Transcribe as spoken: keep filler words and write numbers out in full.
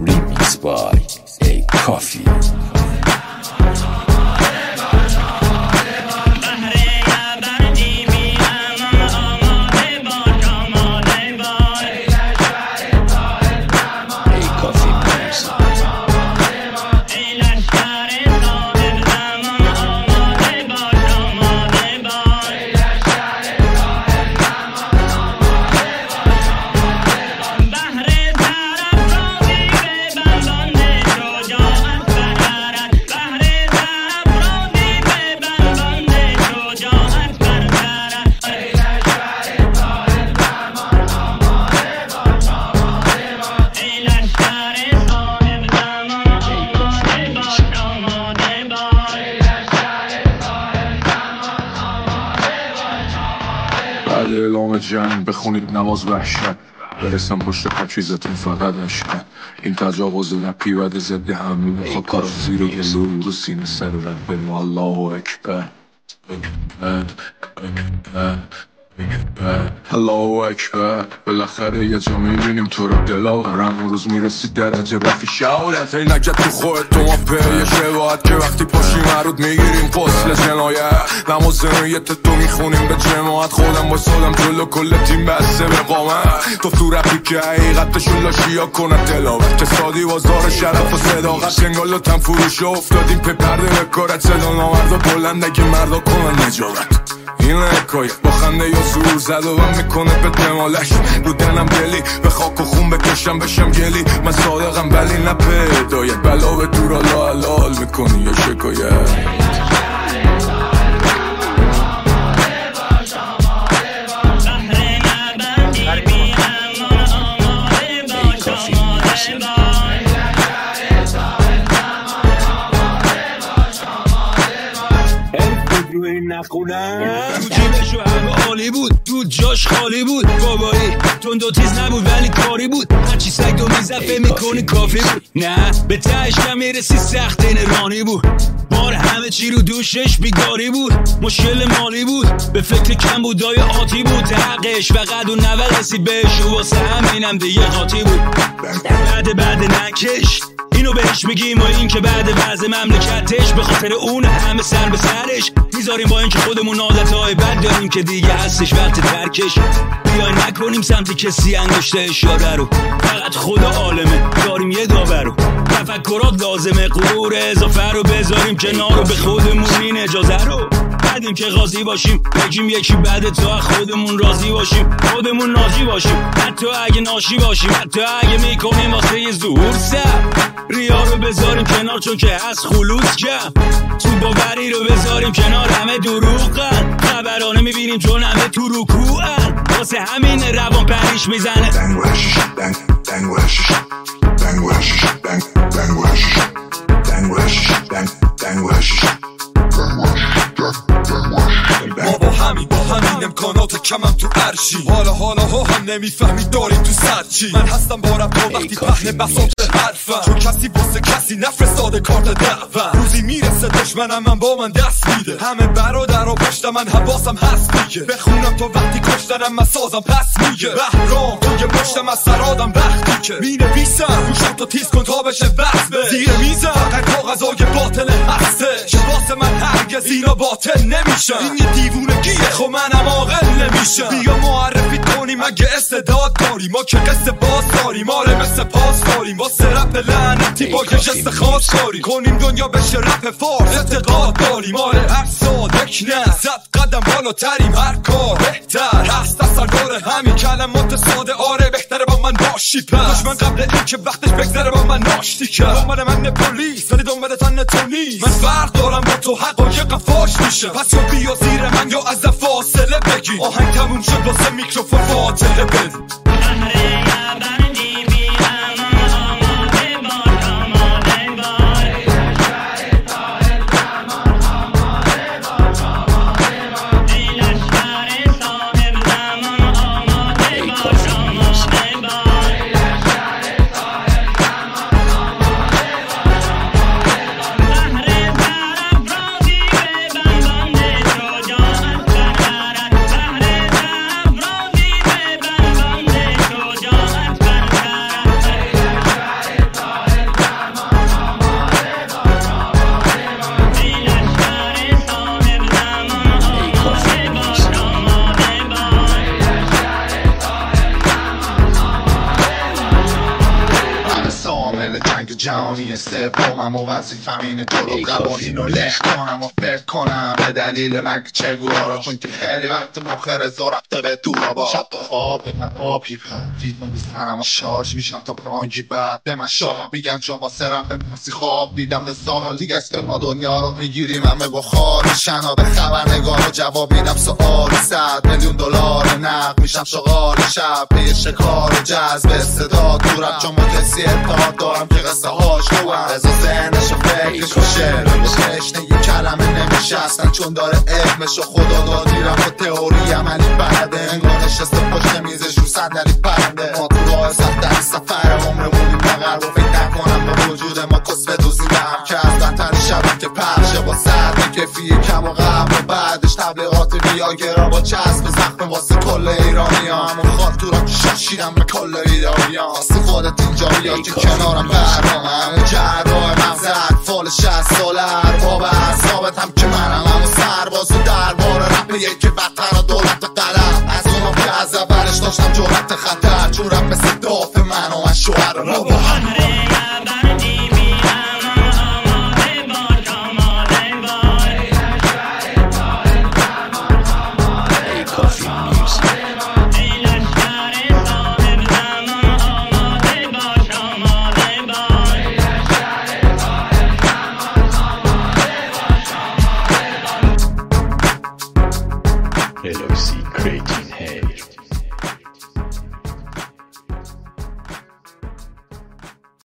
Remix by A Coffee. بعد اعلام جنگ بخونید نماز وحشت، برسم پشت پاکیزتون فقط عشقه. این تجاوز لپی بد ضد حمله میخواد کار زیر و گلو رو سینه سر رد بنو الله اکبر الله اکبر. بالاخره یه جا میبینیم تو رو دلاورم، اون روز میرسی درجه رفی شهادت. این نگه تو خودت تو ما پیه شباید که وقتی پاشی مرود میگیریم فصل جنایت. نماز زنویت تو میخونیم به جماعت، خودم با سادم جلو کل تیم بسته به قامت. تو تو رفی که حقیقتشون لاشی ها کنه تلاوت، که سادی بازار شرف و صداقت جنگال و تن فروش افتادیم پی پرده بکارت. صدا نامرد و بلند اگه مردا کنن نجابت. این حکایت با خنده یا زور زد و هم میکنه به دمالش. رو دنم دلی به خاک و خون بکشم بشم گلی. من صادقم ولی نه پیدایت، بلا به دور حالا حلال میکنی یا شکایت. نخونم تو جیبشو همه عالی بود، دود جاش خالی بود. بابایی تون دو تیز نبود ولی کاری بود، هرچی سگ دو میزفه میکنی کافی بود. نه به تهش کم میرسی سخت این رانی بود، بار همه چی رو دوشش بیگاری بود. مشکل مالی بود، به فکر کم بودای آتی بود. حقش فقط اون نول رسید بهش و واسه همینم دیگه قاطی بود. بعد بعد نکش اینو بهش میگیم و این که بعد وضع مملکتش به خاطر اون همه سر به سرش میذاریم، با این که خودمون عادتهای بد داریم که دیگه هستش وقت ترکش. بیای نکنیم سمت کسی انگشت اشاره رو، فقط خدا عالمه داریم یه داور رو. تفکرات لازمه، غرور اضافه رو بذاریم کنار رو، به خودمون این اجازه رو بعدیم که قاضی باشیم بگیم یکی بعد تا خودمون راضی باشیم، خودمون ناجی باشیم. حتی اگه ناشی باشیم، حتی اگه میکنیم واسه یه زور سر. ریا رو بذاریم کنار چون که هست خلوص کم، تو باوری رو بذاریم کنار همه دروغن. خبرانه میبینیم چون همه تو رکوعن، واسه همین روان پریش میزنه. دنگ و هشیش دنگ دنگ و هشیش دنگ و هشیش دنگ دنگ و هشیش دنگ و هشیش دنگ دنگ و هشیش دنگ و هشیش ما با همین با همین امکانات کمم تو عرشی. حالا حالا ها هم نمیفهمی داریم تو سر چی. من هستم بارم تا وقتی پهن بساط حرفم، چون کسی واسه کسی نفرستاده کارت دعوم. روزی میرسه دشمنم من با من دست میده، همه برادر و پشت من حواسم هست دیگه. بخونم تا وقتی کشتنم من سازم پس میگه. بهرام توی پشتم از سرادم وقتی که مینویسم روشم تا تیز کن تا بشه وصبه. زیر میزم فقط کاغذای باطل هسته که واسه من هرگز اینا باطل نمیشن. این یه دیوونگیه خب منم عاقل نمیشم. بیا معرفی کنیم اگه استعداد داریم، ما که قصه باز داریم. آره مثل پاس داریم واسه رپ لعنتی با یه جست خاص داریم. کنیم دنیا بشه رپ فارس اعتقاد داریم. آره هر صادق نه صد قدم بالاتریم، هر کار بهتر هست اثر داره همین کلمات ساده. آره بهتره با من باشی پس دشمن قبل این که وقتش بگذره با من ناشتی کرد. دنبال من پلیس ولی دنبال تن تو نیست. من فرق دارم با تو حقایقم فاش میشه، پس یا بیا زیر من یا از فاصله بگی. آهنگ تموم شد واسه میکروفون فاتحه بزن. عامل جنگ جهانی سومم و وظیفم اینه تو رو قوانین رو له کنم و فکر کنم به دلیل مرگ چگوارا، چون که خیلی وقت مخیر زا رفته به دورا با شب خواب من آبی دیدم میزنم و شارژ میشم تا پرانگی بعد به من شاه میگن چون با سرم به مرسی خواب دیدم سال دیگه است که ما دنیا رو میگیریم همه بخار میشن ها به خبرنگار و جواب میدم سؤال صد میلیون دلار نقد میشم شغال شب به شکار جذب استعداد دورم چون ما کسی اتحاد دارم که قصه هاش خوبم رضا ذهنش و فکرش و شعر و تشنه یه کلمه نمیشستن چون داره علمش و خدا داد میرم و تئوری عملی برده انگار نشسته پشت میزش رو صندلی پرنده ما تو راه سخت سفر عمرمونیم بغل و فکر نکنم با وجود ما کس بدوزیم هم که از بدتر شب که پرشه با سرد کفی کم و قبل و بعدش تبلیغات ویاگرا با چسب زخم واسه کل ایرانی ها همون خاطورم که شاشیدم به کل ایرانی ها واسه خودت اینجا بیا که کنارم برنامه همون جراح مغزت فال شست ساله ارباب اعصابت هم که منم همون سرباز و دربار رپ یکی وطن و دولت قلم از اونم که از اولش داشتم جرأت خطر چون رپ مثل دافع من و من شوهر رابا